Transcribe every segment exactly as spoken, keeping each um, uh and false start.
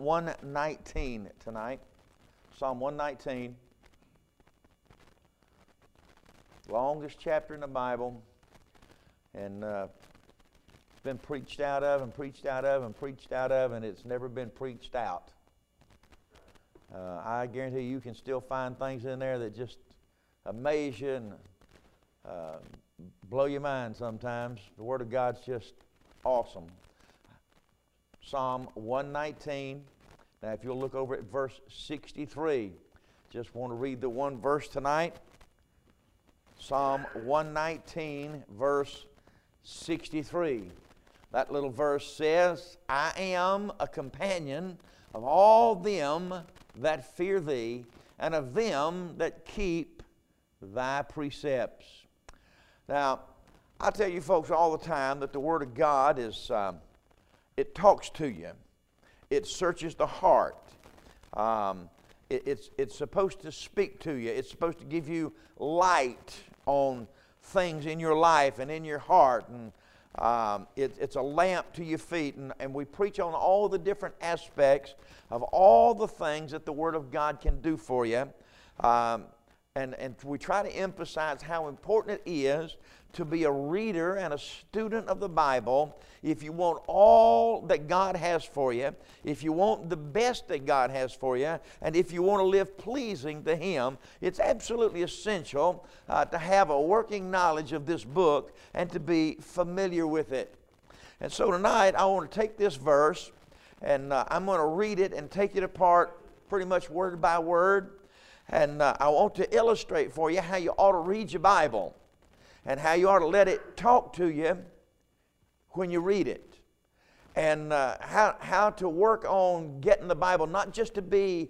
one nineteen tonight. Psalm one nineteen. Longest chapter in the Bible. And uh, been preached out of and preached out of and preached out of, and it's never been preached out. Uh, I guarantee you, you can still find things in there that just amaze you and uh, blow your mind sometimes. The Word of God's just awesome. Psalm one nineteen. Now, if you'll look over at verse sixty-three, just want to read the one verse tonight. Psalm one nineteen, verse sixty-three. That little verse says, I am a companion of all them that fear thee, and of them that keep thy precepts. Now, I tell you folks all the time that the Word of God is, um, it talks to you. It searches the heart. Um, it, it's, it's supposed to speak to you. It's supposed to give you light on things in your life and in your heart. And um, it, it's a lamp to your feet. And, and we preach on all the different aspects of all the things that the Word of God can do for you. Um, and, and we try to emphasize how important it is to be a reader and a student of the Bible. If you want all that God has for you, if you want the best that God has for you, and if you want to live pleasing to Him, it's absolutely essential uh, to have a working knowledge of this book and to be familiar with it. And so tonight I want to take this verse and uh, I'm going to read it and take it apart pretty much word by word. And uh, I want to illustrate for you how you ought to read your Bible and how you ought to let it talk to you when you read it. And uh, how, how to work on getting the Bible not just to be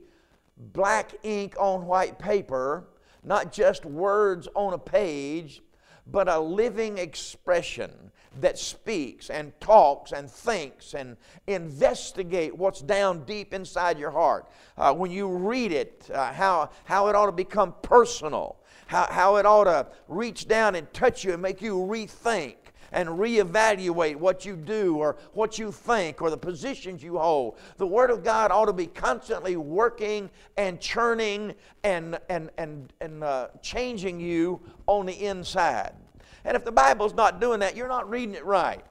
black ink on white paper, not just words on a page, but a living expression that speaks and talks and thinks and investigate what's down deep inside your heart. Uh, when you read it, uh, how, how it ought to become personal, how, how it ought to reach down and touch you and make you rethink and reevaluate what you do or what you think or the positions you hold. The Word of God ought to be constantly working and churning and, and, and, and uh, changing you on the inside. And if the Bible's not doing that, you're not reading it right.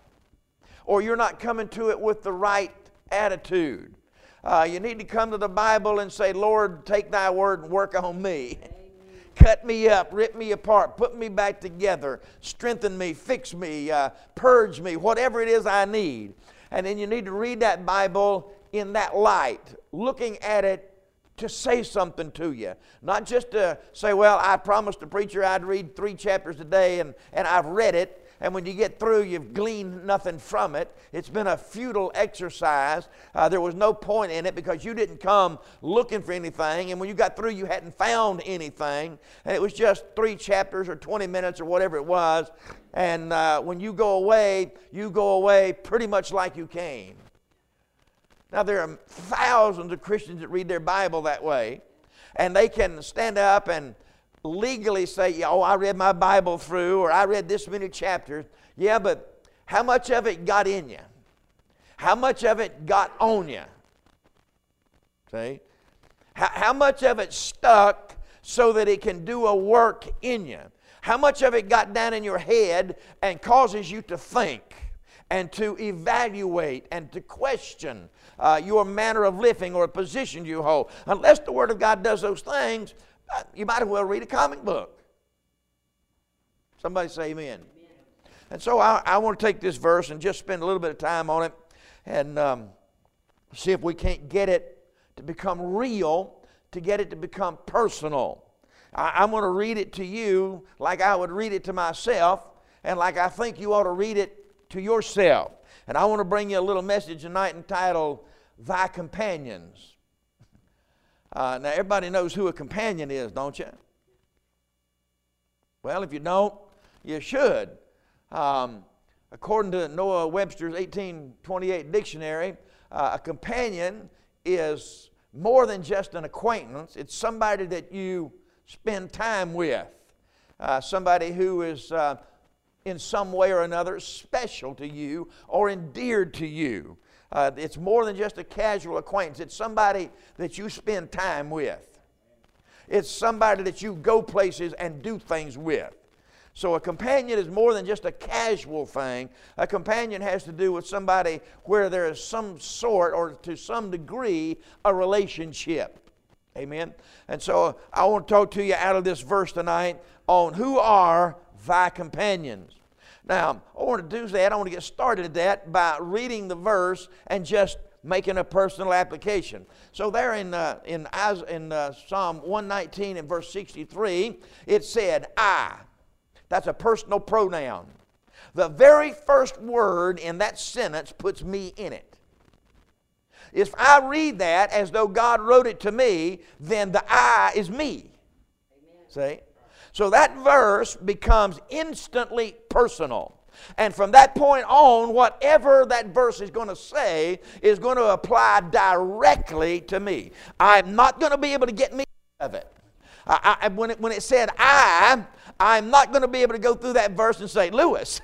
Or you're not coming to it with the right attitude. Uh, you need to come to the Bible and say, Lord, take thy word and work on me. Cut me up, rip me apart, put me back together, strengthen me, fix me, uh, purge me, whatever it is I need. And then you need to read that Bible in that light, looking at it to say something to you. Not just to say, well, I promised the preacher I'd read three chapters a day and, and I've read it. And when you get through, you've gleaned nothing from it. It's been a futile exercise. Uh, there was no point in it because you didn't come looking for anything. And when you got through, you hadn't found anything. And it was just three chapters or twenty minutes or whatever it was. And uh, when you go away, you go away pretty much like you came. Now, there are thousands of Christians that read their Bible that way. And they can stand up and legally say, oh, I read my Bible through, or I read this many chapters. Yeah, but how much of it got in you? How much of it got on you? See? How, how much of it stuck so that it can do a work in you? How much of it got down in your head and causes you to think and to evaluate and to question uh, your manner of living or a position you hold? Unless the Word of God does those things, you might as well read a comic book. Somebody say amen. Amen. And so I, I want to take this verse and just spend a little bit of time on it and um, see if we can't get it to become real, to get it to become personal. I, I'm going to read it to you like I would read it to myself and like I think you ought to read it to yourself. And I want to bring you a little message tonight entitled, Thy Companions. Uh, now, everybody knows who a companion is, don't you? Well, if you don't, you should. Um, according to Noah Webster's eighteen twenty-eight dictionary, uh, a companion is more than just an acquaintance. It's somebody that you spend time with, uh, somebody who is uh, in some way or another special to you or endeared to you. Uh, it's more than just a casual acquaintance. It's somebody that you spend time with. It's somebody that you go places and do things with. So a companion is more than just a casual thing. A companion has to do with somebody where there is some sort or to some degree a relationship. Amen? And so I want to talk to you out of this verse tonight on who are thy companions. Now, I want to do that. I want to get started at that by reading the verse and just making a personal application. So there in uh, in, in uh, Psalm one nineteen and verse sixty-three, it said, I. That's a personal pronoun. The very first word in that sentence puts me in it. If I read that as though God wrote it to me, then the I is me. Amen. See? So that verse becomes instantly personal. And from that point on, whatever that verse is going to say is going to apply directly to me. I'm not going to be able to get me out of it. I, I, when, it when it said I, I'm not going to be able to go through that verse and say, Lewis.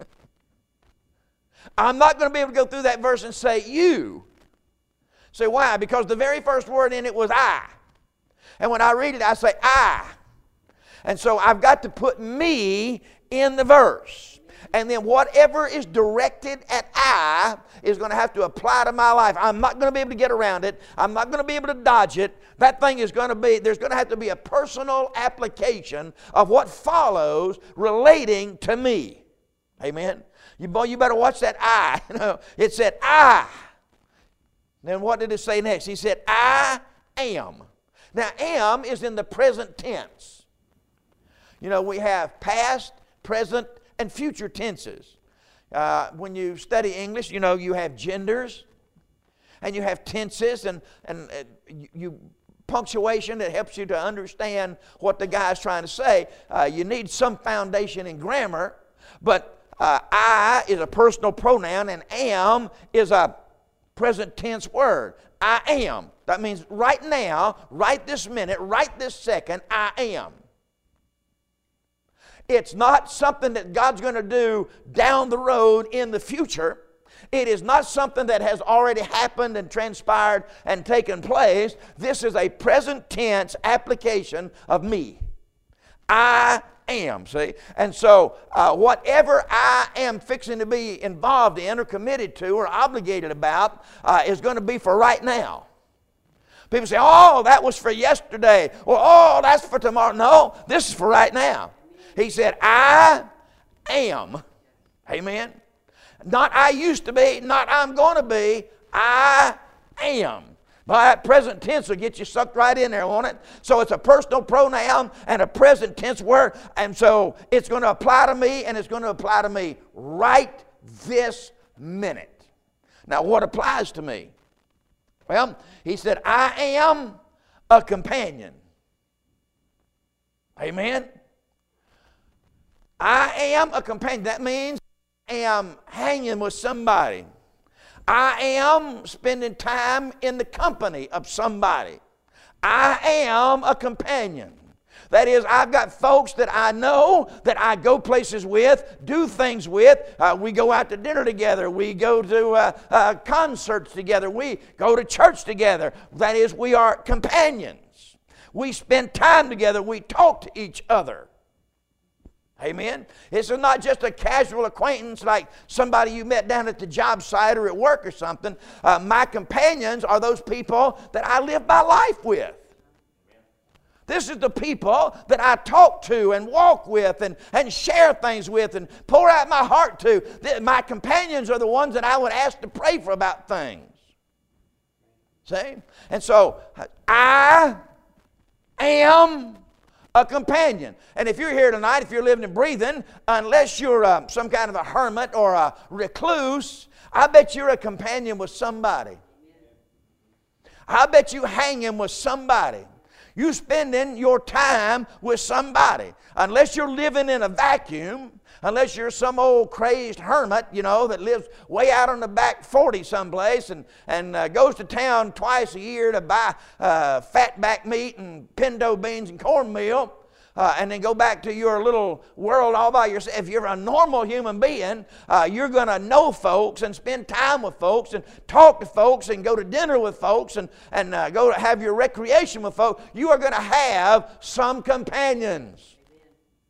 I'm not going to be able to go through that verse and say, you. Say, why? Because the very first word in it was I. And when I read it, I say, I. And so I've got to put me in the verse. And then whatever is directed at I is going to have to apply to my life. I'm not going to be able to get around it. I'm not going to be able to dodge it. That thing is going to be, there's going to have to be a personal application of what follows relating to me. Amen? You, boy, you better watch that I. You know, it said I. Then what did it say next? He said, I am. Now, am is in the present tense. You know, we have past, present, and future tenses. Uh, when you study English, you know, you have genders, and you have tenses, and, and uh, you, you punctuation that helps you to understand what the guy's trying to say. Uh, you need some foundation in grammar, but uh, I is a personal pronoun, and am is a present tense word. I am. That means right now, right this minute, right this second, I am. It's not something that God's going to do down the road in the future. It is not something that has already happened and transpired and taken place. This is a present tense application of me. I am, see? And so uh, whatever I am fixing to be involved in or committed to or obligated about uh, is going to be for right now. People say, oh, that was for yesterday. Or, oh, that's for tomorrow. No, this is for right now. He said, I am. Amen. Not I used to be, not I'm going to be. I am. By that present tense will get you sucked right in there, won't it? So it's a personal pronoun and a present tense word. And so it's going to apply to me, and it's going to apply to me right this minute. Now, what applies to me? Well, he said, I am a companion. Amen. I am a companion. That means I am hanging with somebody. I am spending time in the company of somebody. I am a companion. That is, I've got folks that I know, that I go places with, do things with. Uh, we go out to dinner together. We go to uh, uh, concerts together. We go to church together. That is, we are companions. We spend time together. We talk to each other. Amen. This is not just a casual acquaintance like somebody you met down at the job site or at work or something. Uh, my companions are those people that I live my life with. This is the people that I talk to and walk with and, and share things with and pour out my heart to. My companions are the ones that I would ask to pray for about things. See? And so, I am a companion. And if you're here tonight, if you're living and breathing, unless you're uh, some kind of a hermit or a recluse, I bet you're a companion with somebody. I bet you hanging with somebody. You spending your time with somebody. Unless you're living in a vacuum, unless you're some old crazed hermit, you know, that lives way out on the back forty someplace and, and uh, goes to town twice a year to buy uh, fatback meat and pinto beans and cornmeal. Uh, and then go back to your little world all by yourself. If you're a normal human being, uh, you're going to know folks and spend time with folks and talk to folks and go to dinner with folks and, and uh, go to have your recreation with folks. You are going to have some companions. Amen.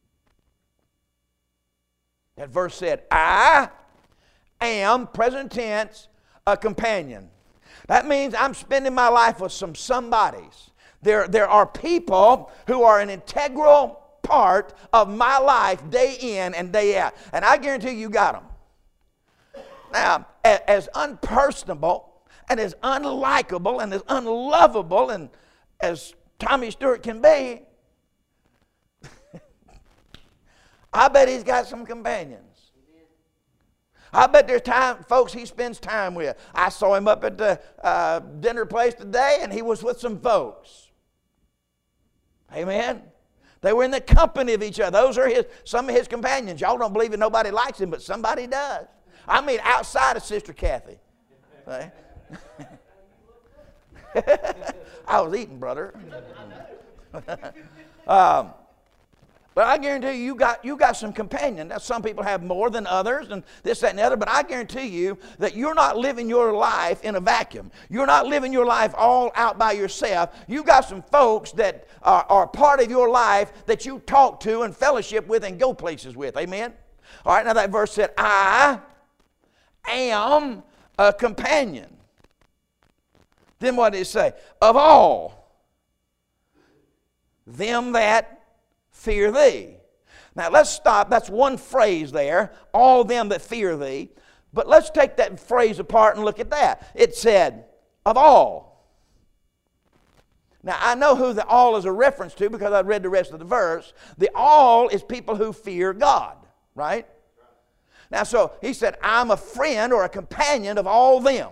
That verse said, I am, present tense, a companion. That means I'm spending my life with some somebodies. There, there are people who are an integral part of my life day in and day out. And I guarantee you got them. Now, as unpersonable and as unlikable and as unlovable and as Tommy Stewart can be, I bet he's got some companions. I bet there's time, folks he spends time with. I saw him up at the uh, dinner place today, and he was with some folks. Amen. They were in the company of each other. Those are his, some of his companions. Y'all don't believe that nobody likes him, but somebody does. I mean, outside of Sister Kathy. Right? I was eating, brother. um, But I guarantee you, you got, you got some companion. Now, some people have more than others and this, that, and the other, but I guarantee you that you're not living your life in a vacuum. You're not living your life all out by yourself. You got some folks that are, are part of your life that you talk to and fellowship with and go places with. Amen? All right, now that verse said, I am a companion. Then what did it say? Of all them that fear thee. Now let's stop. That's one phrase there. All them that fear thee. But let's take that phrase apart and look at that. It said, of all. Now I know who the all is a reference to because I read the rest of the verse. The all is people who fear God. Right? Now so he said, I'm a friend or a companion of all them.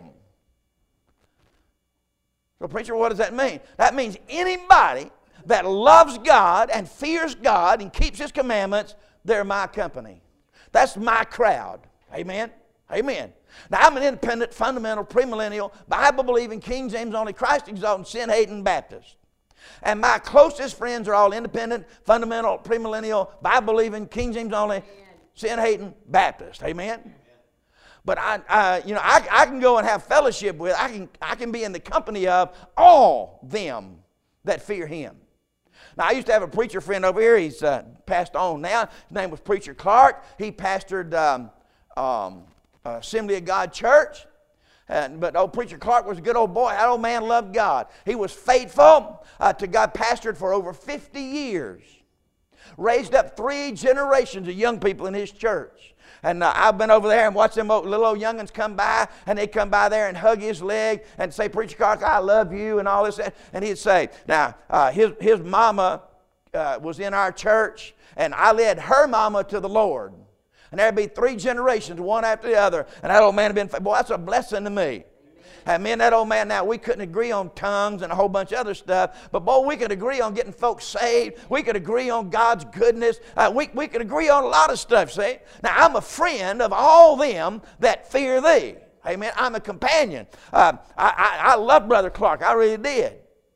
So preacher, what does that mean? That means anybody that loves God and fears God and keeps His commandments, they're my company. That's my crowd. Amen? Amen. Now, I'm an independent, fundamental, premillennial, Bible-believing, King James only, Christ-exalting, sin-hating Baptist. And my closest friends are all independent, fundamental, premillennial, Bible-believing, King James only, sin-hating Baptist. Amen? Amen. But I, I you know, I, I can go and have fellowship with, I can, I can be in the company of all them that fear Him. Now, I used to have a preacher friend over here. He's uh, passed on now. His name was Preacher Clark. He pastored um, um, Assembly of God Church. And, but old Preacher Clark was a good old boy. That old man loved God. He was faithful uh, to God. Pastored for over fifty years. Raised up three generations of young people in his church. And uh, I've been over there and watched them old, little old young'uns come by, and they'd come by there and hug his leg and say, Preacher Clark, I love you, and all this. And he'd say, now, uh, his, his mama uh, was in our church, and I led her mama to the Lord. And there'd be three generations, one after the other. And that old man had been, boy, that's a blessing to me. And me and that old man, now, we couldn't agree on tongues and a whole bunch of other stuff. But, boy, we could agree on getting folks saved. We could agree on God's goodness. Uh, we, we could agree on a lot of stuff, see? Now, I'm a friend of all them that fear thee. Amen. I'm a companion. Uh, I, I, I love Brother Clark. I really did.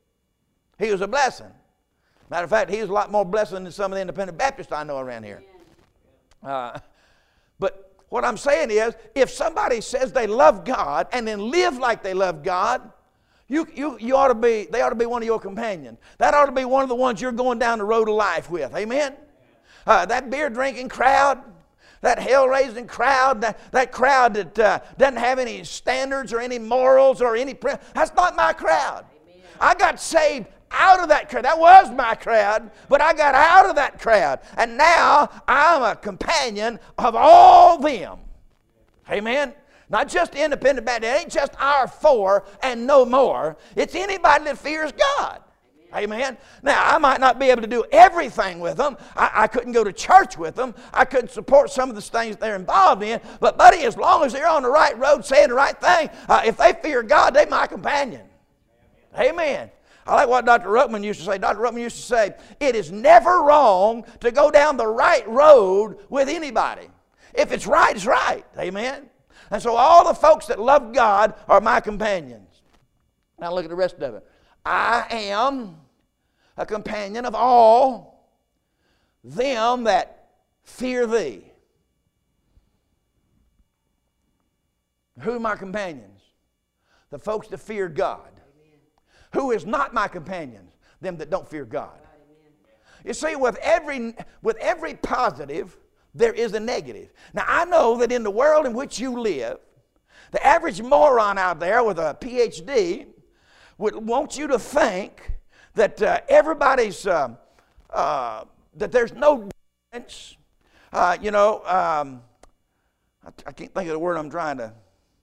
He was a blessing. Matter of fact, he was a lot more blessing than some of the independent Baptists I know around here. Uh, but... What I'm saying is, if somebody says they love God and then live like they love God, you, you, you ought to be, they ought to be one of your companions. That ought to be one of the ones you're going down the road of life with. Amen? Uh, that beer-drinking crowd, that hell-raising crowd, that, that crowd that uh, doesn't have any standards or any morals or any... Pre- that's not my crowd. Amen. I got saved out of that crowd. That was my crowd, but I got out of that crowd. And now I'm a companion of all them. Amen? Not just independent Baptist. It ain't just our four and no more. It's anybody that fears God. Amen. Amen. Now, I might not be able to do everything with them. I, I couldn't go to church with them. I couldn't support some of the things they're involved in. But, buddy, as long as they're on the right road saying the right thing, uh, if they fear God, they're my companion. Amen. I like what Doctor Ruckman used to say. Doctor Ruckman used to say, it is never wrong to go down the right road with anybody. If it's right, it's right. Amen? And so all the folks that love God are my companions. Now look at the rest of it. I am a companion of all them that fear thee. Who are my companions? The folks that fear God. Amen. Who is not my companions? Them that don't fear God. Amen. You see, with every, with every positive, there is a negative. Now, I know that in the world in which you live, the average moron out there with a P H D would want you to think that uh, everybody's, uh, uh, that there's no difference. Uh, you know, um, I, I can't think of the word I'm trying to,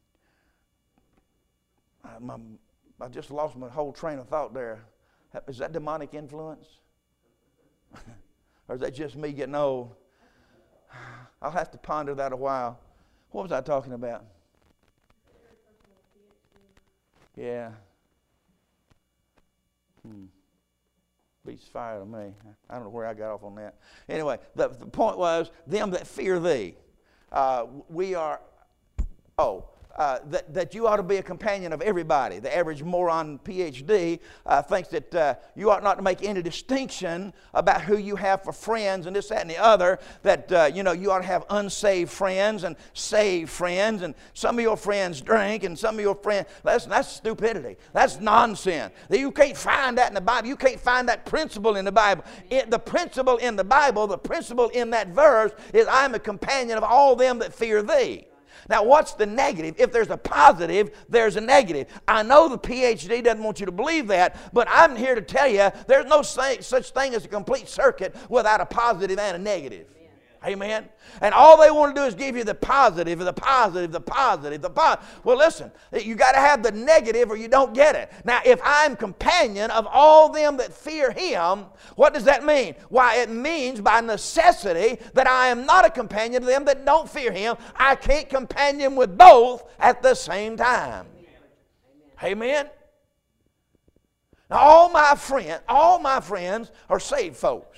I, I just lost my whole train of thought there. Is that demonic influence? Or is that just me getting old? I'll have to ponder that a while. What was I talking about? Yeah. Hmm. Beats fire to me. I don't know where I got off on that. Anyway, the, the point was, them that fear thee. Uh, we are, oh, uh, that, that you ought to be a companion of everybody. The average moron P H D uh, thinks that uh, you ought not to make any distinction about who you have for friends and this, that, and the other. That, uh, you know, you ought to have unsaved friends and saved friends. And some of your friends drink and some of your friends, listen, that's stupidity. That's nonsense. You can't find that in the Bible. You can't find that principle in the Bible. It, the principle in the Bible, the principle in that verse is, I'm a companion of all them that fear thee. Now, what's the negative? If there's a positive, there's a negative. I know the P H D doesn't want you to believe that, but I'm here to tell you there's no such thing as a complete circuit without a positive and a negative. Amen. And all they want to do is give you the positive, the positive, the positive, the positive. Well, listen, you got to have the negative or you don't get it. Now, if I'm companion of all them that fear him, what does that mean? Why, it means by necessity that I am not a companion of them that don't fear him. I can't companion with both at the same time. Amen. Amen. Now, all my friends, all my friends are saved folks.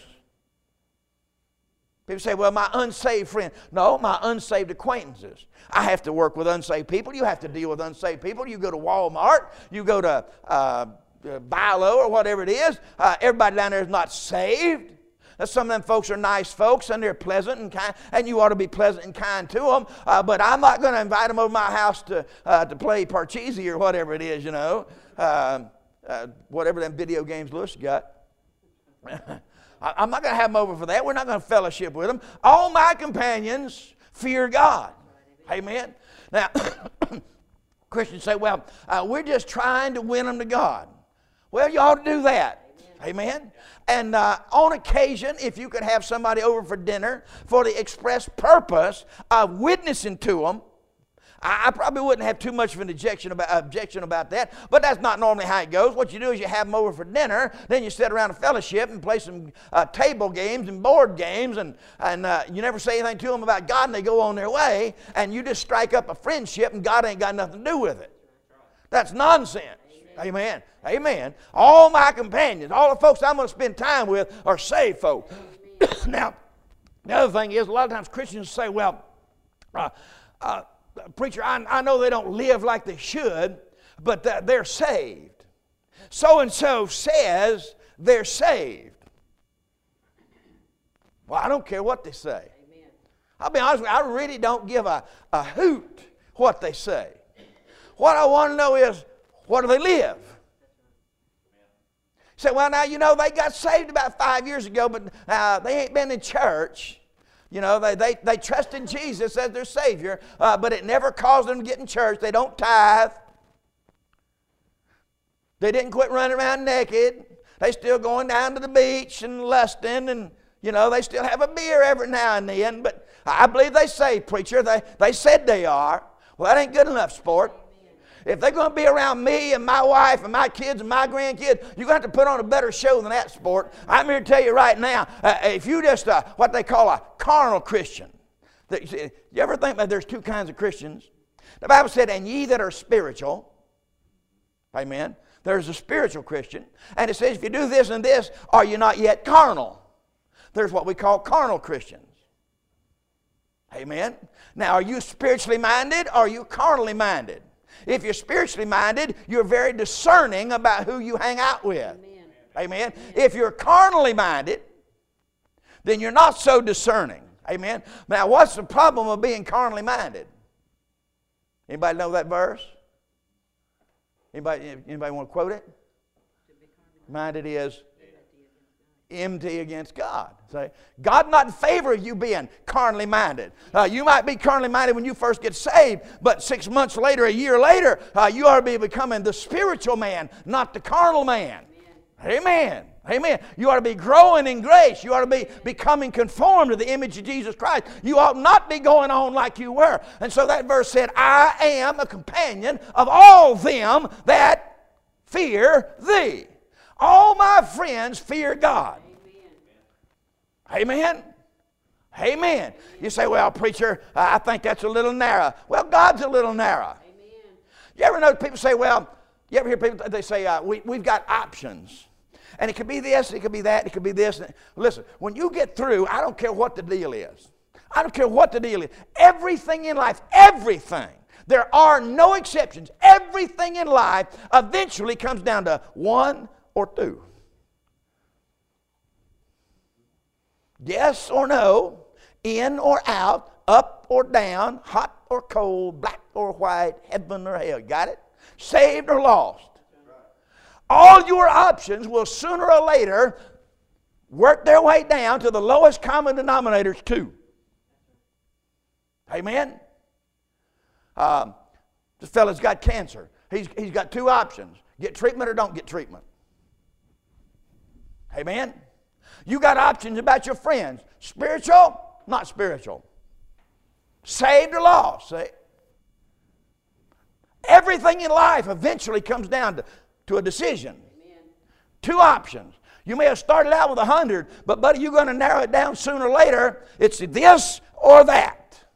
People say, well, my unsaved friend. No, my unsaved acquaintances. I have to work with unsaved people. You have to deal with unsaved people. You go to Walmart. You go to uh, Bilo or whatever it is. Uh, everybody down there is not saved. Now, some of them folks are nice folks and they're pleasant and kind, and you ought to be pleasant and kind to them. Uh, but I'm not going to invite them over to my house to, uh, to play Parcheesi or whatever it is, you know. Uh, uh, whatever them video games Lewis got. I'm not going to have them over for that. We're not going to fellowship with them. All my companions fear God. Amen. Now, Christians say, well, uh, we're just trying to win them to God. Well, you ought to do that. Amen. Amen. And uh, on occasion, if you could have somebody over for dinner for the express purpose of witnessing to them, I probably wouldn't have too much of an objection about, objection about that, but that's not normally how it goes. What you do is you have them over for dinner, then you sit around a fellowship and play some uh, table games and board games, and, and uh, you never say anything to them about God, and they go on their way, and you just strike up a friendship, and God ain't got nothing to do with it. That's nonsense. Amen. Amen. Amen. All my companions, all the folks I'm going to spend time with are saved folks. Now, the other thing is, a lot of times Christians say, well, uh, uh, preacher, I, I know they don't live like they should, but uh, they're saved. So-and-so says they're saved. Well, I don't care what they say. Amen. I'll be honest with you, I really don't give a, a hoot what they say. What I want to know is, what do they live? You say, well, now, you know, they got saved about five years ago, but uh, they ain't been in church. You know, they, they, they trust in Jesus as their Savior, uh, but it never caused them to get in church. They don't tithe. They didn't quit running around naked. They still going down to the beach and lusting, and, you know, they still have a beer every now and then, but I believe they say, preacher, they, they said they are. Well, that ain't good enough, sport. If they're going to be around me and my wife and my kids and my grandkids, you're going to have to put on a better show than that, sport. I'm here to tell you right now, uh, if you just, uh, what they call a carnal Christian, that, you ever think that there's two kinds of Christians? The Bible said, and ye that are spiritual, amen, there's a spiritual Christian, and it says, if you do this and this, are you not yet carnal? There's what we call carnal Christians. Amen. Now, are you spiritually minded or are you carnally minded? If you're spiritually minded, you're very discerning about who you hang out with. Amen. Amen. Amen. If you're carnally minded, then you're not so discerning. Amen. Now, what's the problem of being carnally minded? Anybody know that verse? Anybody, anybody want to quote it? Minded is enmity against God. Say, God not in favor of you being carnally minded. Uh, you might be carnally minded when you first get saved, but six months later, a year later, uh, you ought to be becoming the spiritual man, not the carnal man. Amen. Amen. Amen. You ought to be growing in grace. You ought to be becoming conformed to the image of Jesus Christ. You ought not be going on like you were. And so that verse said, I am a companion of all them that fear thee. All my friends fear God. Amen. Amen. Amen. You say, well, preacher, uh, I think that's a little narrow. Well, God's a little narrow. Amen. You ever know people say, well, you ever hear people, they say, uh, we, we've got options. And it could be this, it could be that, it could be this. Listen, when you get through, I don't care what the deal is. I don't care what the deal is. Everything in life, everything. There are no exceptions. Everything in life eventually comes down to one or two. Yes or no, in or out, up or down, hot or cold, black or white, heaven or hell. Got it? Saved or lost. All your options will sooner or later work their way down to the lowest common denominator, two. Amen? Um, this fella's got cancer. He's, he's got two options. Get treatment or don't get treatment. Amen? You got options about your friends. Spiritual, not spiritual. Saved or lost. See? Everything in life eventually comes down to, to a decision. Amen. Two options. You may have started out with a hundred, but buddy, you're going to narrow it down sooner or later. It's this or that.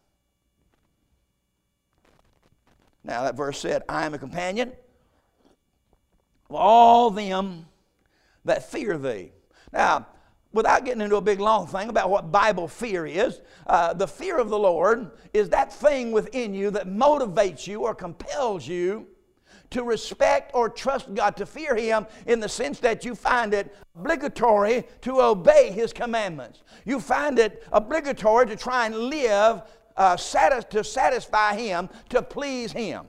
Now that verse said, I am a companion of all them that fear thee. Now, without getting into a big long thing about what Bible fear is, uh, the fear of the Lord is that thing within you that motivates you or compels you to respect or trust God, to fear Him in the sense that you find it obligatory to obey His commandments. You find it obligatory to try and live uh, satis- to satisfy Him, to please Him.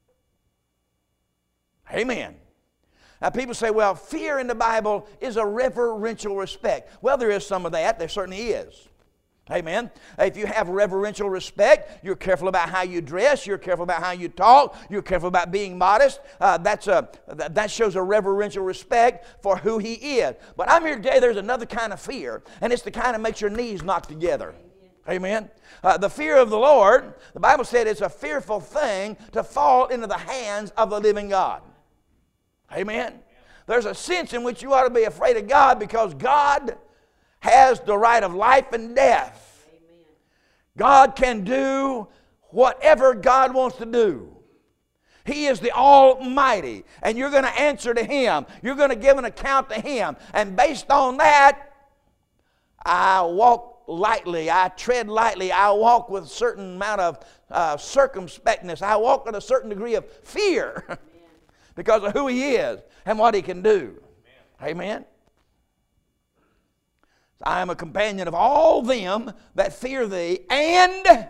Amen. Now people say, well, fear in the Bible is a reverential respect. Well, there is some of that. There certainly is. Amen. If you have reverential respect, you're careful about how you dress, you're careful about how you talk, you're careful about being modest. Uh, that's a, that shows a reverential respect for who He is. But I'm here today, there's another kind of fear, and it's the kind that makes your knees knock together. Amen. Uh, the fear of the Lord, the Bible said it's a fearful thing to fall into the hands of the living God. Amen. There's a sense in which you ought to be afraid of God because God has the right of life and death. Amen. God can do whatever God wants to do. He is the Almighty, and you're going to answer to Him. You're going to give an account to Him. And based on that, I walk lightly. I tread lightly. I walk with a certain amount of uh, circumspectness. I walk with a certain degree of fear because of who He is and what He can do. Amen. Amen. I am a companion of all them that fear thee, and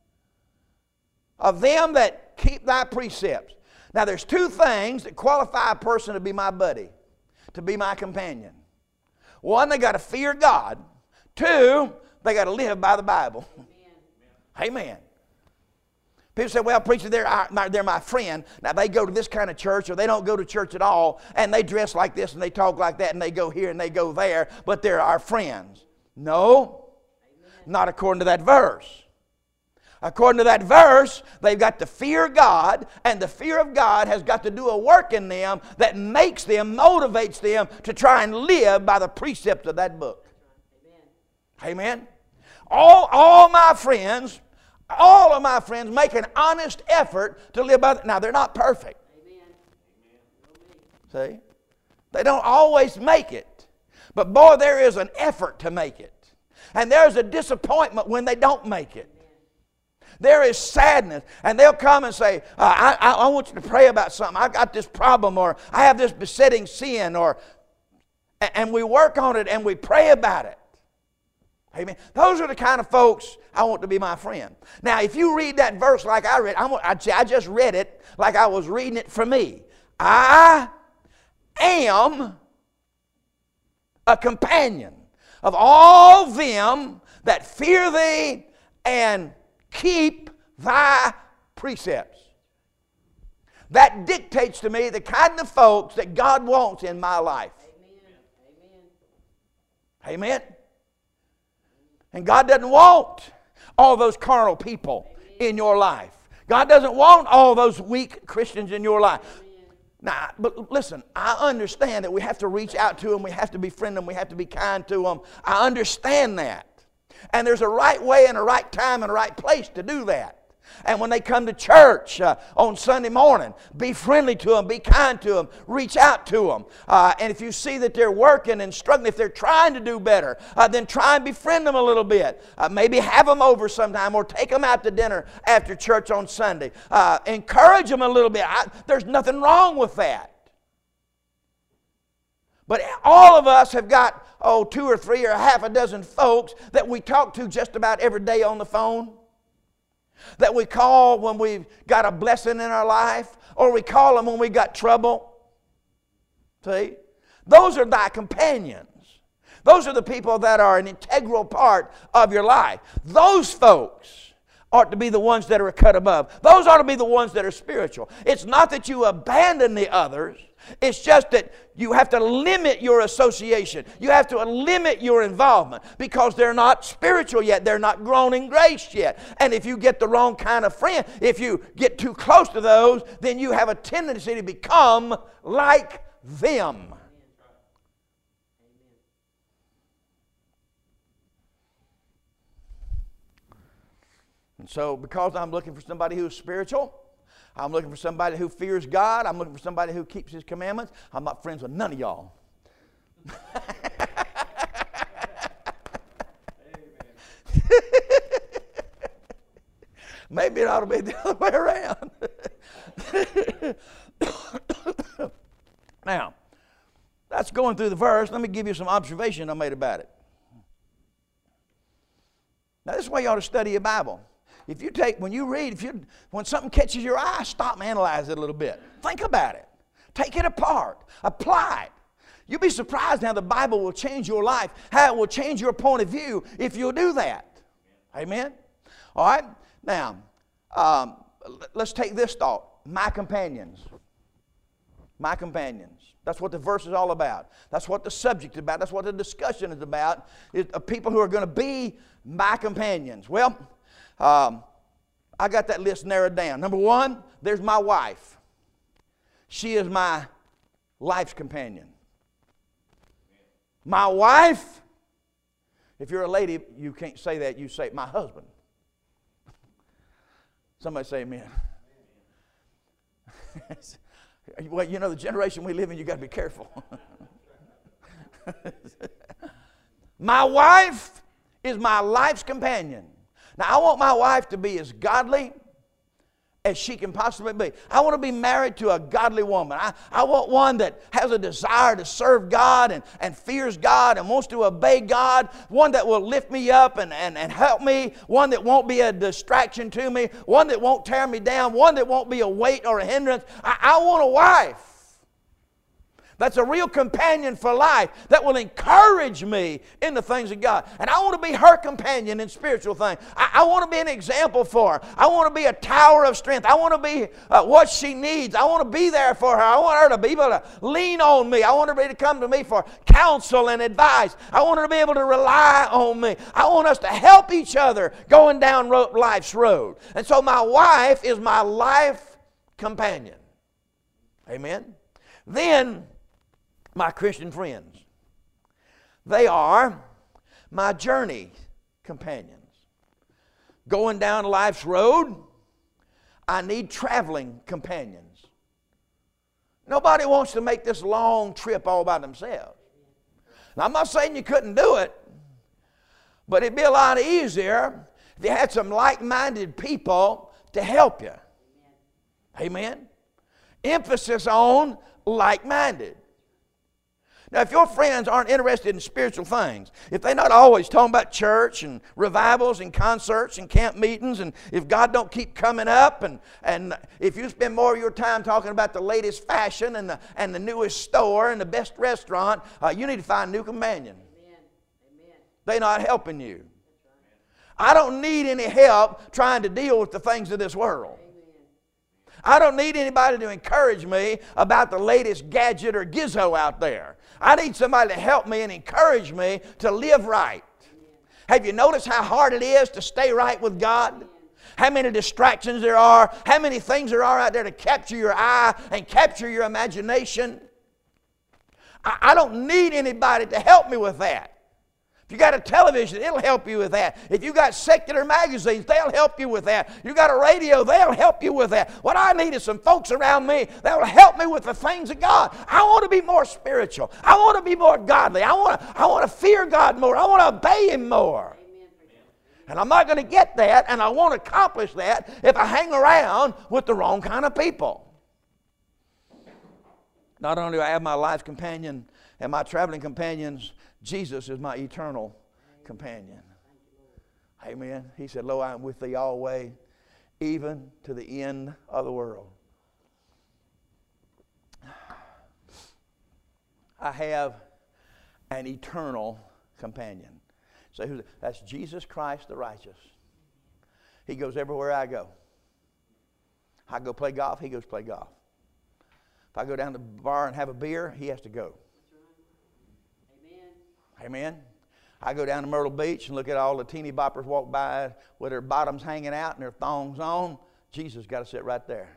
of them that keep thy precepts. Now there's two things that qualify a person to be my buddy, to be my companion. One, they got to fear God. Two, they got to live by the Bible. Amen. Amen. People say, well, preacher, they're, they're my friend. Now, they go to this kind of church or they don't go to church at all, and they dress like this and they talk like that and they go here and they go there, but they're our friends. No, amen. Not according to that verse. According to that verse, they've got to fear God, and the fear of God has got to do a work in them that makes them, motivates them to try and live by the precepts of that book. Amen. Amen. All, all my friends... All of my friends make an honest effort to live by the... Now, they're not perfect. Amen. See? They don't always make it. But boy, there is an effort to make it. And there's a disappointment when they don't make it. There is sadness. And they'll come and say, uh, I, I, I want you to pray about something. I've got this problem, or I have this besetting sin, or... And we work on it and we pray about it. Amen. Those are the kind of folks I want to be my friend. Now, if you read that verse like I read, I'm, I just read it like I was reading it for me. I am a companion of all them that fear thee and keep thy precepts. That dictates to me the kind of folks that God wants in my life. Amen. Amen. Amen. And God doesn't want all those carnal people in your life. God doesn't want all those weak Christians in your life. Now, but listen, I understand that we have to reach out to them, we have to befriend them, we have to be kind to them. I understand that. And there's a right way and a right time and a right place to do that. And when they come to church uh, on Sunday morning, be friendly to them, be kind to them, reach out to them. Uh, and if you see that they're working and struggling, if they're trying to do better, uh, then try and befriend them a little bit. Uh, maybe have them over sometime or take them out to dinner after church on Sunday. Uh, encourage them a little bit. I, there's nothing wrong with that. But all of us have got, oh, two or three or half a dozen folks that we talk to just about every day on the phone. That we call when we've got a blessing in our life, or we call them when we got trouble. See? Those are thy companions. Those are the people that are an integral part of your life. Those folks ought to be the ones that are a cut above. Those ought to be the ones that are spiritual. It's not that you abandon the others. It's just that you have to limit your association. You have to limit your involvement because they're not spiritual yet. They're not grown in grace yet. And if you get the wrong kind of friend, if you get too close to those, then you have a tendency to become like them. And so because I'm looking for somebody who's spiritual, I'm looking for somebody who fears God. I'm looking for somebody who keeps His commandments. I'm not friends with none of y'all. Maybe it ought to be the other way around. Now, that's going through the verse. Let me give you some observation I made about it. Now, this is why you ought to study your Bible. If you take, when you read, if you, when something catches your eye, stop and analyze it a little bit. Think about it. Take it apart. Apply it. You'll be surprised how the Bible will change your life, how it will change your point of view if you'll do that. Amen? All right? Now, um, let's take this thought. My companions. My companions. That's what the verse is all about. That's what the subject is about. That's what the discussion is about. Is uh, people who are going to be my companions. Well, Um, I got that list narrowed down. Number one, there's my wife. She is my life's companion. My wife, if you're a lady, you can't say that. You say, my husband. Somebody say amen. Well, you know, the generation we live in, you got to be careful. My wife is my life's companion. Now, I want my wife to be as godly as she can possibly be. I want to be married to a godly woman. I, I want one that has a desire to serve God and, and fears God and wants to obey God. One that will lift me up and, and, and help me. One that won't be a distraction to me. One that won't tear me down. One that won't be a weight or a hindrance. I, I want a wife that's a real companion for life, that will encourage me in the things of God. And I want to be her companion in spiritual things. I, I want to be an example for her. I want to be a tower of strength. I want to be uh, what she needs. I want to be there for her. I want her to be able to lean on me. I want her to come to me for counsel and advice. I want her to be able to rely on me. I want us to help each other going down life's road. And so my wife is my life companion. Amen? Then, my Christian friends. They are my journey companions. Going down life's road, I need traveling companions. Nobody wants to make this long trip all by themselves. Now, I'm not saying you couldn't do it, but it'd be a lot easier if you had some like-minded people to help you. Amen? Emphasis on like-minded. Now, if your friends aren't interested in spiritual things, if they're not always talking about church and revivals and concerts and camp meetings, and if God don't keep coming up, and, and if you spend more of your time talking about the latest fashion and the, and the newest store and the best restaurant, uh, you need to find a new companion. Amen. Amen. They're not helping you. I don't need any help trying to deal with the things of this world. I don't need anybody to encourage me about the latest gadget or gizmo out there. I need somebody to help me and encourage me to live right. Have you noticed how hard it is to stay right with God? How many distractions there are, how many things there are out there to capture your eye and capture your imagination? I, I don't need anybody to help me with that. If you got a television, it'll help you with that. If you got secular magazines, they'll help you with that. You got a radio, they'll help you with that. What I need is some folks around me that will help me with the things of God. I want to be more spiritual. I want to be more godly. I want to, I want to fear God more. I want to obey Him more. Amen. And I'm not going to get that, and I won't accomplish that if I hang around with the wrong kind of people. Not only do I have my life companion and my traveling companions, Jesus is my eternal companion. Amen. He said, lo, I am with thee always, even to the end of the world. I have an eternal companion. So that's Jesus Christ the righteous. He goes everywhere I go. I go play golf, he goes play golf. If I go down to the bar and have a beer, he has to go. Amen. I go down to Myrtle Beach and look at all the teeny boppers walk by with their bottoms hanging out and their thongs on. Jesus got to sit right there.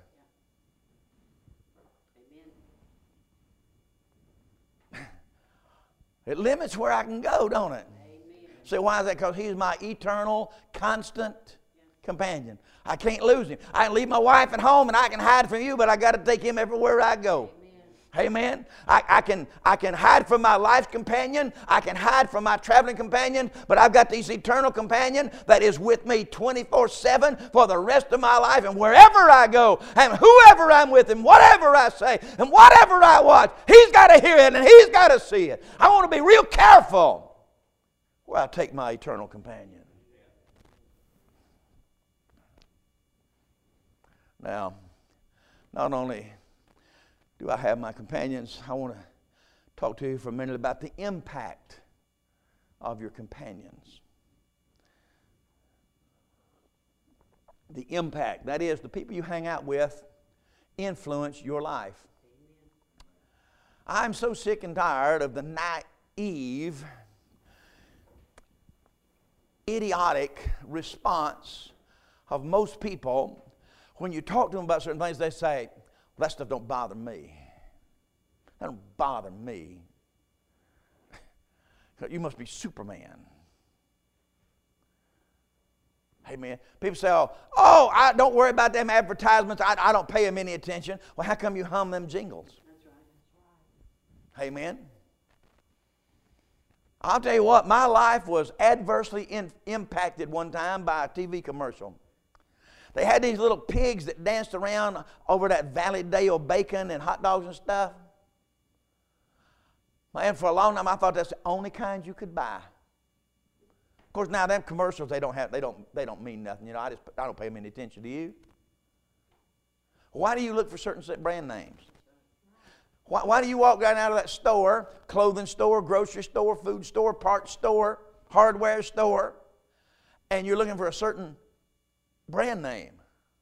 Amen. It limits where I can go, don't it? Amen. See, why is that? Because He's my eternal, constant companion. I can't lose Him. I can leave my wife at home and I can hide from you, but I got to take Him everywhere I go. Amen. I, I, can, I can hide from my life companion. I can hide from my traveling companion. But I've got this eternal companion that is with me twenty-four seven for the rest of my life. And wherever I go, and whoever I'm with, and whatever I say, and whatever I watch, He's got to hear it and He's got to see it. I want to be real careful where I take my eternal companion. Now, not only do I have my companions, I want to talk to you for a minute about the impact of your companions. The impact, that is, the people you hang out with influence your life. I'm so sick and tired of the naive, idiotic response of most people. When you talk to them about certain things, they say, well, that stuff don't bother me. That don't bother me. You must be Superman. Amen. People say, oh, oh I don't worry about them advertisements. I, I don't pay them any attention. Well, how come you hum them jingles? That's right. That's right. Amen. I'll tell you what, my life was adversely in, impacted one time by a T V commercial. They had these little pigs that danced around over that Valleydale bacon and hot dogs and stuff. Man, for a long time I thought that's the only kind you could buy. Of course, now them commercials, they don't have, they don't, they don't mean nothing. You know, I just, I don't pay them any attention to you. Why do you look for certain brand names? Why, why do you walk right out of that store, clothing store, grocery store, food store, parts store, hardware store, and you're looking for a certain brand name?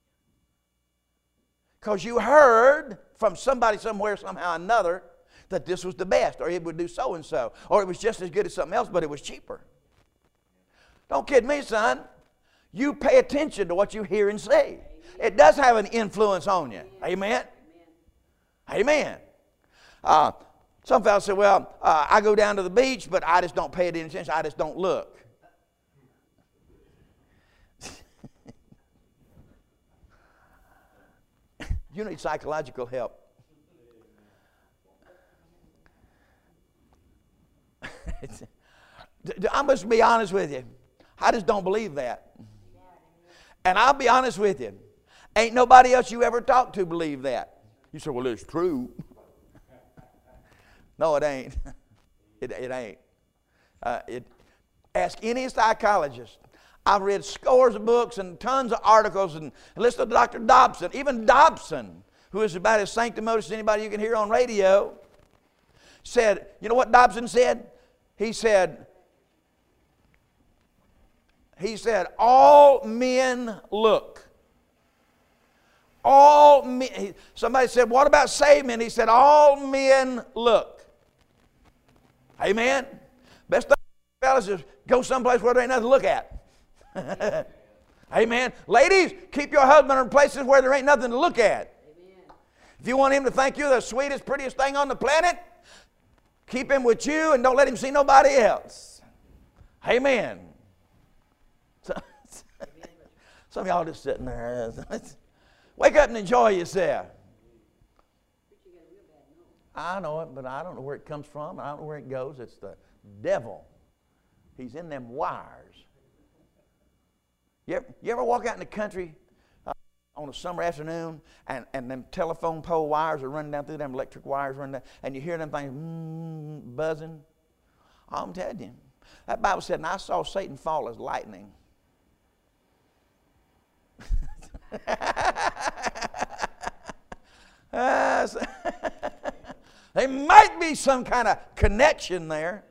Because you heard from somebody somewhere, somehow or another, that this was the best, or it would do so and so, or it was just as good as something else, but it was cheaper. Don't kid me, son. You pay attention to what you hear and see. It does have an influence on you. Amen? Amen. Uh, some fellas say, well, uh, I go down to the beach, but I just don't pay it any attention. I just don't look. You need psychological help. I must be honest with you. I just don't believe that. And I'll be honest with you. Ain't nobody else you ever talked to believe that. You say, well, it's true. No, it ain't. it, it ain't. Uh, it, ask any psychologist. I've read scores of books and tons of articles and listened to Doctor Dobson. Even Dobson, who is about as sanctimonious as anybody you can hear on radio, said, you know what Dobson said? He said, he said, all men look. All men. Somebody said, what about saved men? He said, all men look. Amen? Best thing, fellas, is go someplace where there ain't nothing to look at. Amen. Ladies, keep your husband in places where there ain't nothing to look at. Amen. If you want him to think you're the sweetest, prettiest thing on the planet, keep him with you and don't let him see nobody else. Amen. So, some of y'all just sitting there. Wake up and enjoy yourself. I know it, but I don't know where it comes from. I don't know where it goes. It's the devil. He's in them wires. You ever, you ever walk out in the country uh, on a summer afternoon and, and them telephone pole wires are running down through them electric wires running down, and you hear them things mm, buzzing? I'm telling you. That Bible said, and I saw Satan fall as lightning. uh, so there might be some kind of connection there.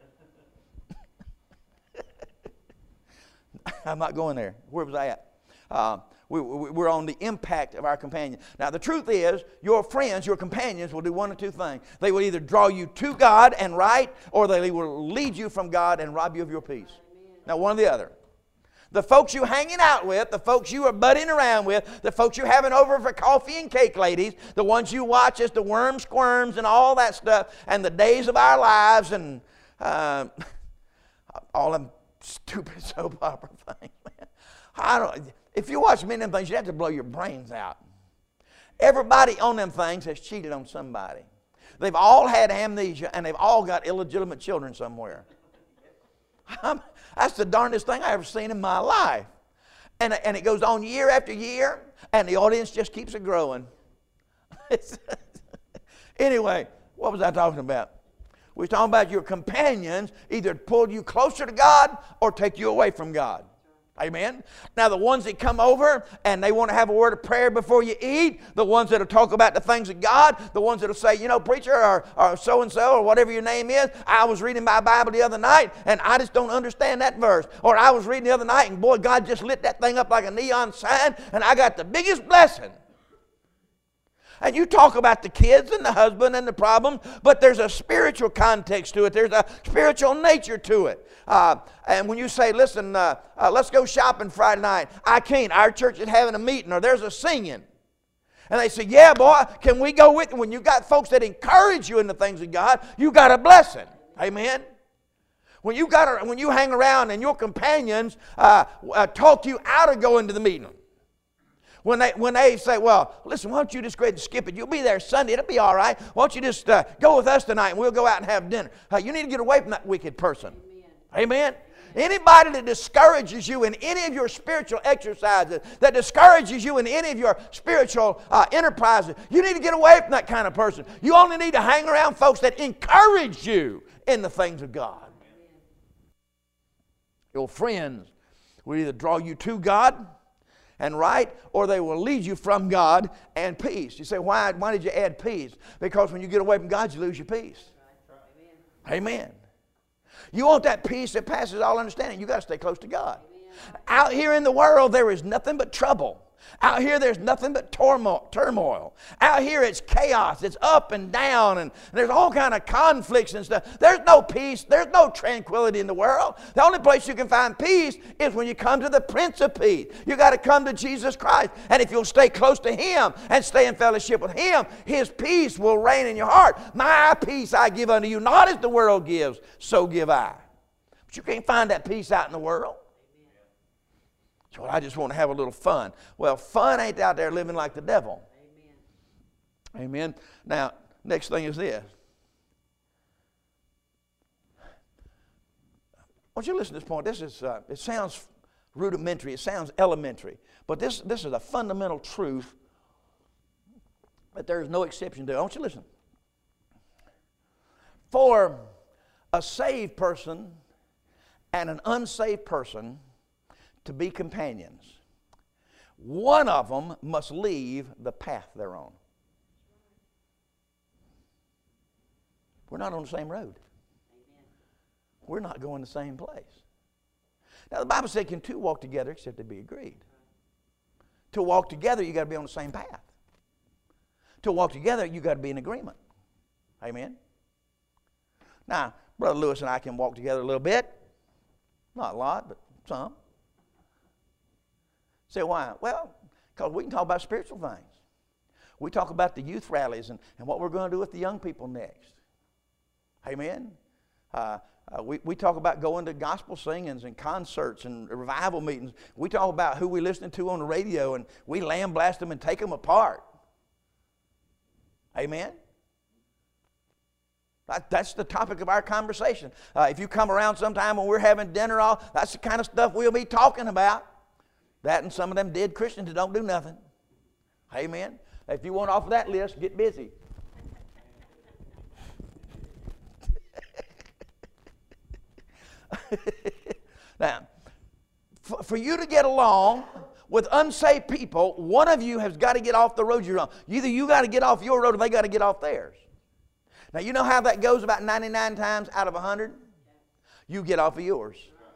I'm not going there. Where was I at? Uh, we, we, we're on the impact of our companion. Now, the truth is, your friends, your companions will do one or two things. They will either draw you to God and right, or they will lead you from God and rob you of your peace. Now, one or the other. The folks you're hanging out with, the folks you are budding around with, the folks you're having over for coffee and cake, ladies, the ones you watch as the worm squirms and all that stuff, and the days of our lives and uh, all them stupid soap opera thing, man. I don't. If you watch many of them things, you have to blow your brains out. Everybody on them things has cheated on somebody. They've all had amnesia, and they've all got illegitimate children somewhere. I'm, that's the darndest thing I ever seen in my life. And, and it goes on year after year, and the audience just keeps it growing. Anyway, what was I talking about? We're talking about your companions either pull you closer to God or take you away from God. Amen? Now, the ones that come over and they want to have a word of prayer before you eat, the ones that will talk about the things of God, the ones that will say, you know, preacher, or, or so-and-so, or whatever your name is, I was reading my Bible the other night, and I just don't understand that verse. Or I was reading the other night, and boy, God just lit that thing up like a neon sign, and I got the biggest blessing. And you talk about the kids and the husband and the problems, but there's a spiritual context to it. There's a spiritual nature to it. Uh, and when you say, listen, uh, uh, let's go shopping Friday night. I can't. Our church is having a meeting, or there's a singing. And they say, yeah, boy, can we go with you? When you got folks that encourage you in the things of God, you got a blessing. Amen? When you, got a, when you hang around and your companions uh, uh, talk you out of going to the meeting. When they, when they say, well, listen, why don't you just go ahead and skip it? You'll be there Sunday. It'll be all right. Why don't you just uh, go with us tonight and we'll go out and have dinner? Uh, you need to get away from that wicked person. Amen? Amen? Anybody that discourages you in any of your spiritual exercises, that discourages you in any of your spiritual uh, enterprises, you need to get away from that kind of person. You only need to hang around folks that encourage you in the things of God. Your friends will either draw you to God and right, or they will lead you from God and peace. You say, why, why did you add peace? Because when you get away from God, you lose your peace. Amen. Amen. You want that peace that passes all understanding, you got to stay close to God. Amen. Out here in the world, there is nothing but trouble. Out here, there's nothing but turmoil. Out here, it's chaos. It's up and down, and there's all kind of conflicts and stuff. There's no peace. There's no tranquility in the world. The only place you can find peace is when you come to the Prince of Peace. You got to come to Jesus Christ. And if you'll stay close to Him and stay in fellowship with Him, His peace will reign in your heart. My peace I give unto you, not as the world gives, so give I. But you can't find that peace out in the world. So I just want to have a little fun. Well, fun ain't out there living like the devil. Amen. Amen. Now, next thing is this. I want you to listen to this point. This is, uh, it sounds rudimentary. It sounds elementary. But this, this is a fundamental truth that there is no exception to. I want you to listen. for a saved person and an unsaved person to be companions, one of them must leave the path they're on. We're not on the same road. We're not going the same place. Now, the Bible says, can two walk together except they be agreed? To walk together, you got to be on the same path. To walk together, you got to be in agreement. Amen? Now, Brother Lewis and I can walk together a little bit. Not a lot, but some. Say, why? Well, because we can talk about spiritual things. We talk about the youth rallies and, and what we're going to do with the young people next. Amen? Uh, uh, we, we talk about going to gospel singings and concerts and revival meetings. We talk about who we're listening to on the radio, and we lamb blast them and take them apart. Amen? That, that's the topic of our conversation. Uh, if you come around sometime when we're having dinner, all that's the kind of stuff we'll be talking about. That and some of them dead Christians that don't do nothing. Amen? If you want off of that list, get busy. Now, for, for you to get along with unsaved people, one of you has got to get off the road you're on. Either you got to get off your road or they got to get off theirs. Now, you know how that goes about ninety-nine times out of one hundred? You get off of yours.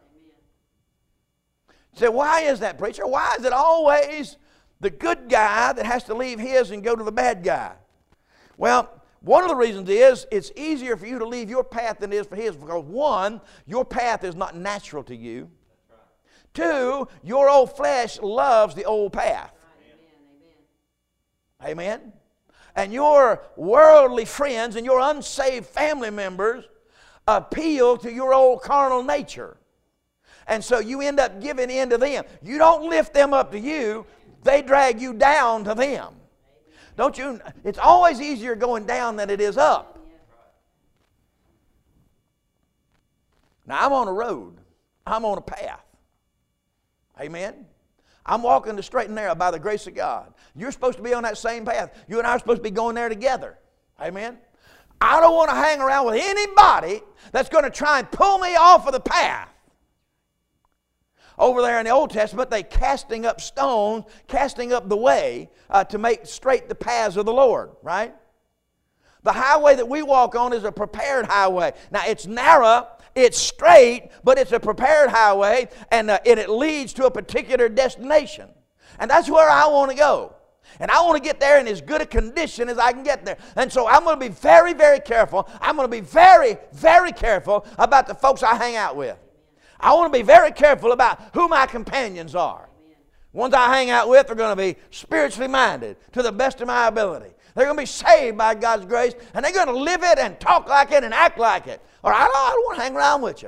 You say, why is that, preacher? Why is it always the good guy that has to leave his and go to the bad guy? Well, one of the reasons is it's easier for you to leave your path than it is for his, because one, your path is not natural to you. Two, your old flesh loves the old path. Amen. Amen. And your worldly friends and your unsaved family members appeal to your old carnal nature. And so you end up giving in to them. You don't lift them up to you, they drag you down to them. Don't you? It's always easier going down than it is up. Now, I'm on a road. I'm on a path. Amen? I'm walking the straight and narrow by the grace of God. You're supposed to be on that same path. You and I are supposed to be going there together. Amen? I don't want to hang around with anybody that's going to try and pull me off of the path. Over there in the Old Testament, they casting up stones, casting up the way uh, to make straight the paths of the Lord, right? The highway that we walk on is a prepared highway. Now, it's narrow, it's straight, but it's a prepared highway, and, uh, and it leads to a particular destination. And that's where I want to go. And I want to get there in as good a condition as I can get there. And so I'm going to be very, very careful. I'm going to be very, very careful about the folks I hang out with. I want to be very careful about who my companions are. Amen. Ones I hang out with are going to be spiritually minded to the best of my ability. They're going to be saved by God's grace, and they're going to live it and talk like it and act like it. Or I don't, I don't want to hang around with you.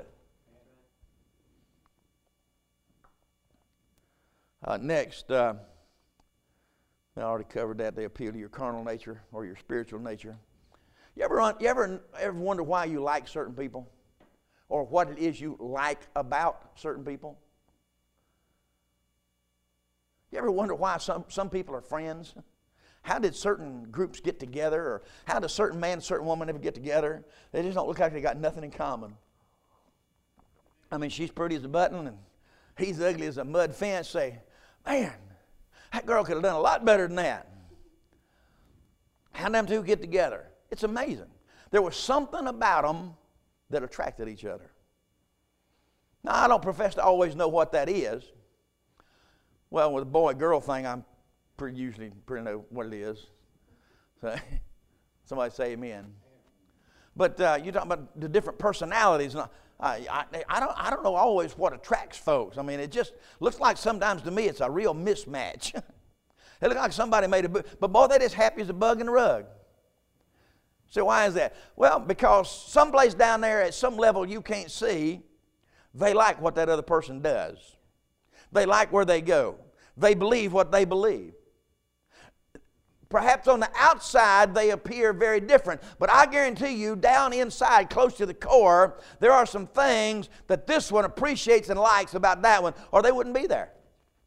Uh, next, uh, I already covered that. They appeal to your carnal nature or your spiritual nature. You ever, you ever, ever wonder why you like certain people? Or what it is you like about certain people? You ever wonder why some, some people are friends? How did certain groups get together? Or how does certain man and certain woman ever get together? They just don't look like they got nothing in common. I mean, she's pretty as a button and he's ugly as a mud fence. Say, man, that girl could have done a lot better than that. How them two get together? It's amazing. There was something about them that attracted each other. Now, I don't profess to always know what that is. Well, with the boy-girl thing, I'm pretty usually pretty know what it is. So, somebody say amen. But uh, you're talking about the different personalities. And I, I, I, don't, I don't know always what attracts folks. I mean, it just looks like sometimes to me it's a real mismatch. It looks like somebody made a book, but boy, they're just happy as a bug in the rug. So why is that? Well, because someplace down there at some level you can't see, they like what that other person does. They like where they go. They believe what they believe. Perhaps on the outside they appear very different, but I guarantee you down inside, close to the core, there are some things that this one appreciates and likes about that one, or they wouldn't be there.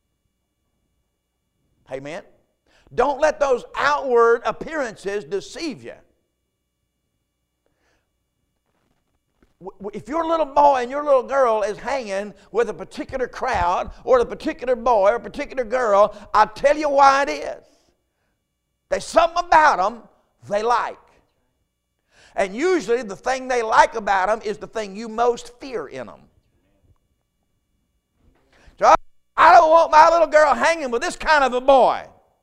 Amen? Don't let those outward appearances deceive you. if your little boy and your little girl is hanging with a particular crowd or a particular boy or a particular girl, I'll tell you why it is. There's something about them they like. And usually the thing they like about them is the thing you most fear in them. So I don't want my little girl hanging with this kind of a boy.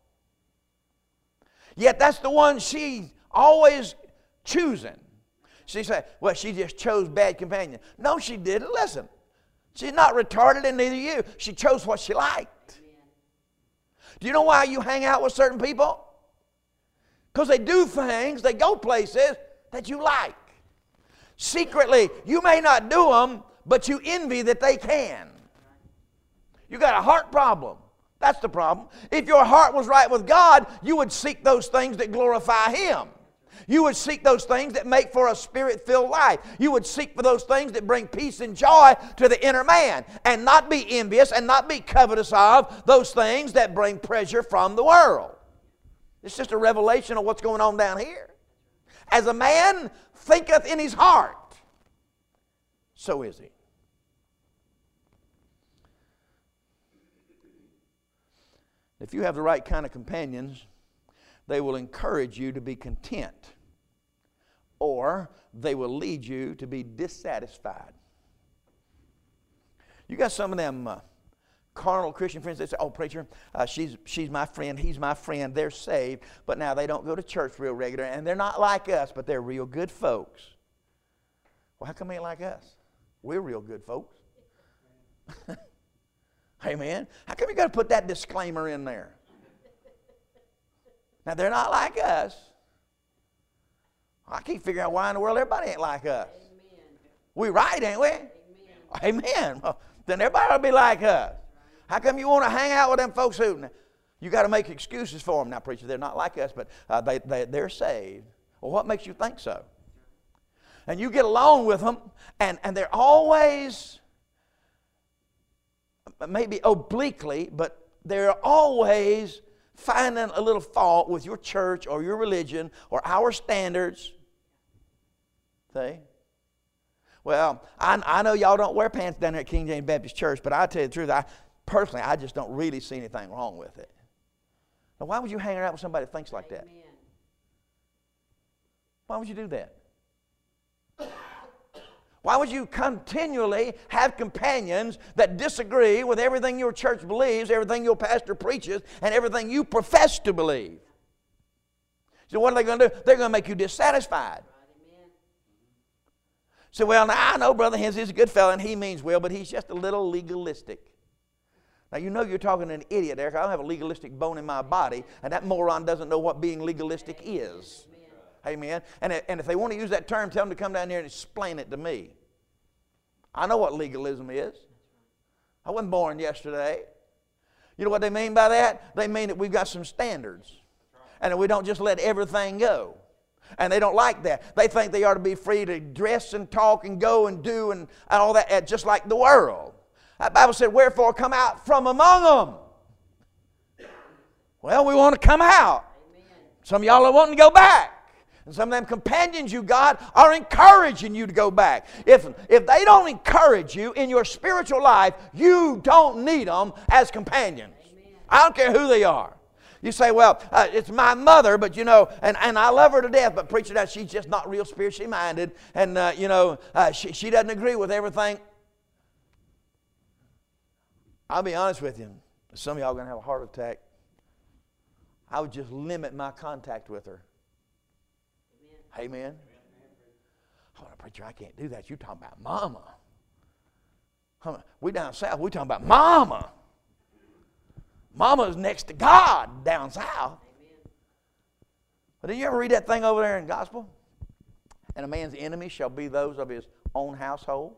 Yet that's the one she's always choosing. She said, well, she just chose bad companion. No, she didn't. Listen, she's not retarded and neither you. She chose what she liked. Do you know why you hang out with certain people? Because they do things, they go places that you like. Secretly, you may not do them, but you envy that they can. You got a heart problem. That's the problem. If your heart was right with God, you would seek those things that glorify Him. You would seek those things that make for a Spirit-filled life. You would seek for those things that bring peace and joy to the inner man, and not be envious and not be covetous of those things that bring pleasure from the world. It's just a revelation of what's going on down here. As a man thinketh in his heart, so is he. If you have the right kind of companions, they will encourage you to be content, or they will lead you to be dissatisfied. You got some of them uh, carnal Christian friends that say, oh, preacher, uh, she's, she's my friend, he's my friend, they're saved, but now they don't go to church real regular, and they're not like us, but they're real good folks. Well, how come they ain't like us? We're real good folks. Amen. How come you got to put that disclaimer in there? Now, they're not like us. I keep figuring out why in the world everybody ain't like us. Amen. We right, ain't we? Amen. Amen. Well, then everybody will be like us. How come you want to hang out with them folks who, you got to make excuses for them. Now, preacher, they're not like us, but uh, they, they, they're saved. Well, what makes you think so? And you get along with them, and, and they're always, maybe obliquely, but they're always finding a little fault with your church or your religion or our standards. See? Well, I, I know y'all don't wear pants down there at King James Baptist Church, but I'll tell you the truth, I personally, I just don't really see anything wrong with it. Now, why would you hang out with somebody that thinks like that? Amen. Why would you do that? Why would you continually have companions that disagree with everything your church believes, everything your pastor preaches, and everything you profess to believe? So what are they going to do? They're going to make you dissatisfied. Amen. So, well, now I know Brother Hens is a good fellow, and he means well, but he's just a little legalistic. Now, you know you're talking to an idiot there, because I don't have a legalistic bone in my body, and that moron doesn't know what being legalistic is. Amen. And, and if they want to use that term, tell them to come down here and explain it to me. I know what legalism is. I wasn't born yesterday. You know what they mean by that? They mean that we've got some standards. And that we don't just let everything go. And they don't like that. They think they ought to be free to dress and talk and go and do and, and all that, just like the world. That Bible said, wherefore come out from among them. Well, we want to come out. Some of y'all are wanting to go back. And some of them companions you got are encouraging you to go back. If, if they don't encourage you in your spiritual life, you don't need them as companions. Amen. I don't care who they are. You say, well, uh, it's my mother, but you know, and, and I love her to death, but preacher, that she's just not real spiritually minded, and uh, you know, uh, she, she doesn't agree with everything. I'll be honest with you, some of y'all are going to have a heart attack. I would just limit my contact with her. Amen. Amen. Oh, preacher, I can't do that. You're talking about mama. We down south, we're talking about mama. Mama's next to God down south. Amen. But did you ever read that thing over there in Gospel? And a man's enemies shall be those of his own household.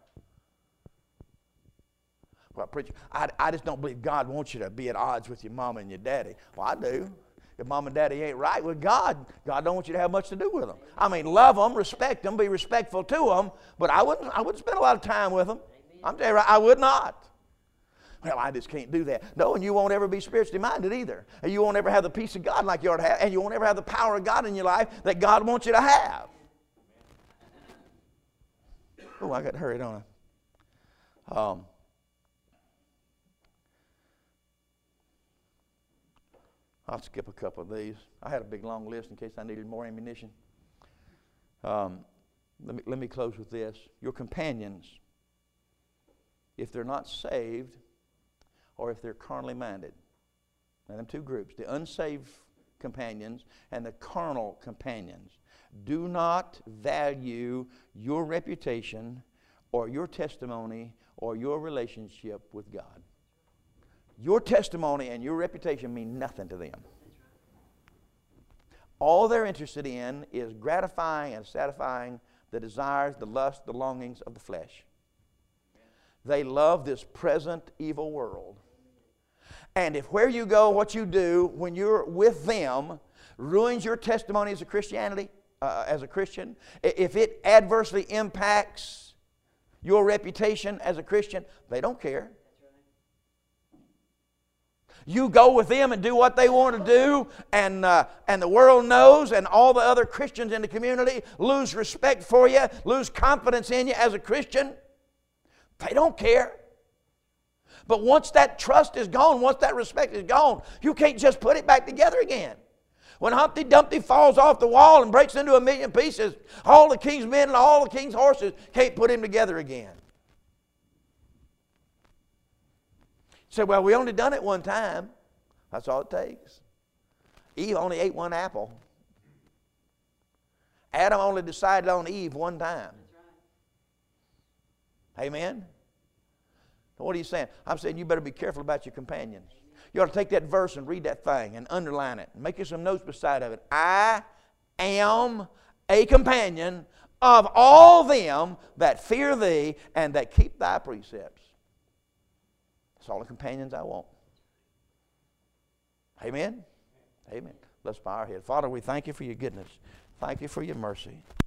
Well, preacher, I, I just don't believe God wants you to be at odds with your mama and your daddy. Well, I do. If mom and daddy ain't right with God, God don't want you to have much to do with them. I mean, love them, respect them, be respectful to them, but I wouldn't, I wouldn't spend a lot of time with them. Amen. I'm telling you, I would not. Well, I just can't do that. No, and you won't ever be spiritually minded either. And you won't ever have the peace of God like you ought to have, and you won't ever have the power of God in your life that God wants you to have. Oh, I got to hurry, don't I? Um, I'll skip a couple of these. I had a big long list in case I needed more ammunition. Um, let me, let me close with this. Your companions, if they're not saved or if they're carnally minded, now them two groups, the unsaved companions and the carnal companions, do not value your reputation or your testimony or your relationship with God. Your testimony and your reputation mean nothing to them. All they're interested in is gratifying and satisfying the desires, the lusts, the longings of the flesh. They love this present evil world. And if where you go, what you do when you're with them ruins your testimony as a Christianity, uh, as a Christian, if it adversely impacts your reputation as a Christian, they don't care. You go with them and do what they want to do, and uh, and the world knows, and all the other Christians in the community lose respect for you, lose confidence in you as a Christian. They don't care. But once that trust is gone, once that respect is gone, you can't just put it back together again. When Humpty Dumpty falls off the wall and breaks into a million pieces, all the king's men and all the king's horses can't put him together again. Say, well, we only done it one time. That's all it takes. Eve only ate one apple. Adam only decided on Eve one time. Amen? What are you saying? I'm saying you better be careful about your companions. You ought to take that verse and read that thing and underline it. And make you some notes beside of it. I am a companion of all them that fear thee and that keep thy precepts. That's all the companions I want. Amen? Amen. Let's bow our head. Father, we thank you for your goodness. Thank you for your mercy.